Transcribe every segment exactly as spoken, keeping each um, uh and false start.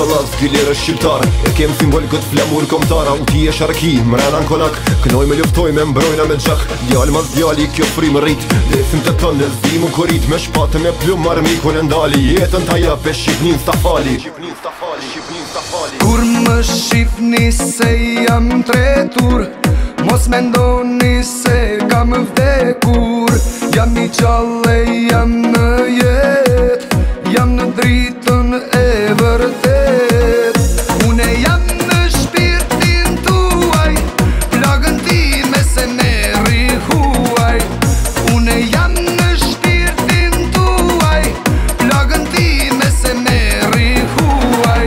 Falas, gilere shqiptar E kem simbol këtë flamur komtara U ti e sharki, mrena n'kolak Kënoj me luftoj me mbrojna me gjak Djall mas djalli, kjo fri më rrit Desim të tënë, zdi mu korit Me shpatë me plum armikun e ndali Jetën ta jap e shqipnin sta fali Kur më shqipni se jam tretur Mos me ndoni se kam vdekur Jam i qalle, jam në jet Jam në dritën e vërtet Une jam në shpirtin tuaj Plagën time se meri huaj Une jam në shpirtin tuaj Plagën time se meri huaj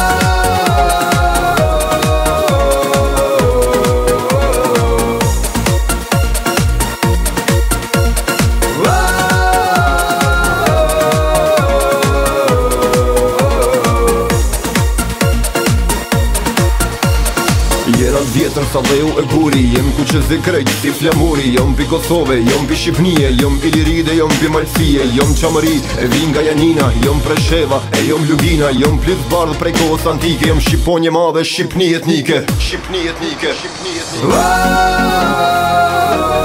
Jena vjetër sa dhe ju e guri Jem ku që zi krejt si flamuri Jom pi Kosove, jom pi Shqipnije Jom pi Liride, jom pi Malsije Jom Qamëri, e vin nga Janina Jom Presheva, e jom Lugina Jom plis bardh prej kohës antike Jom Shqiponje madhe, Shqipni etnike Shqipni etnike Shqipni etnike